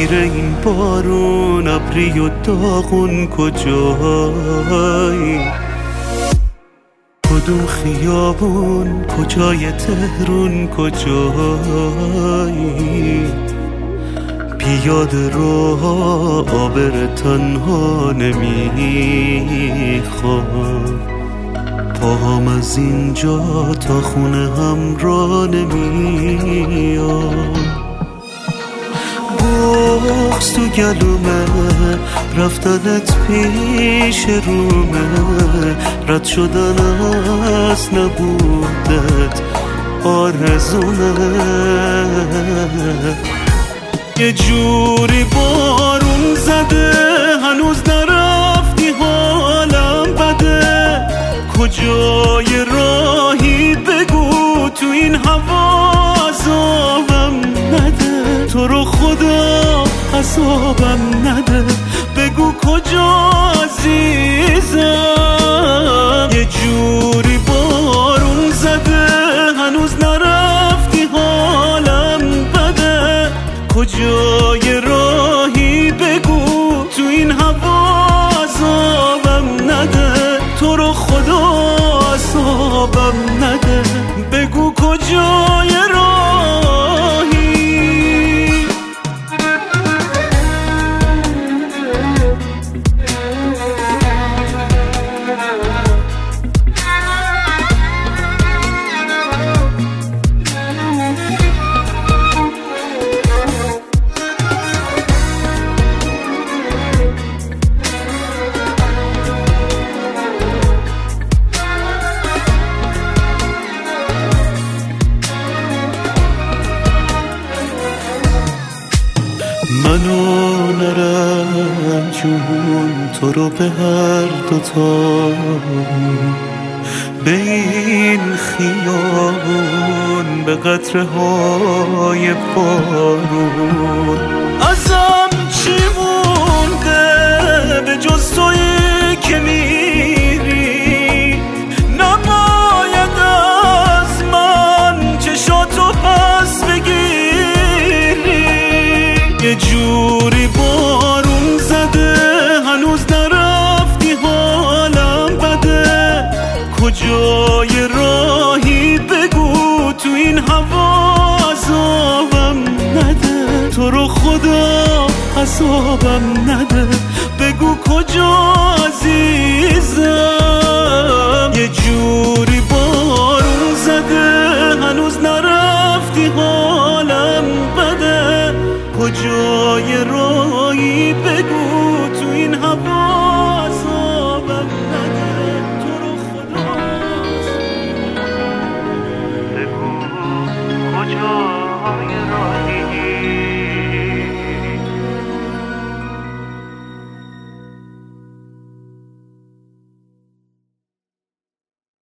میره این بارون، ابری و داغون کجایی؟ کدوم خیابون، کجای تهرون کجایی؟ بیاد رو آبر تنها نمیخوام، پاهم از اینجا تا خونه هم را نمیام. بغض تو گلومه، رفتنت پیش رومه، رد شدن از نبودت آرزومه. یه جوری بارون زده هنوز نرفتی حالم بده، کجای راهی بگو تو این هوا عذابم نده، تو رو خدا عذابم نده، بگو کجا عزیزم. یه جوری بارون زده هنوز نرفتی حالم بده، کجای راهی بگو تو این هوا عذابم نده، تو رو خدا عذابم نده، بگو کجای راهی. منو نرم جون، تو رو به هر دوتا، به این خیابون، به قطره های بارون. ازم چی مونده به جز تویی که میری؟ نباید از من چشاتو پس بگیری. یه جوری بارون زده هنوز نرفتی حالم بده، کجای راهی بگو تو این هوا عذابم نده، تو رو خدا عذابم نده، بگو کجا عزیزم. یه جوری بارون زده هنوز نرفتی حالم بده، کجای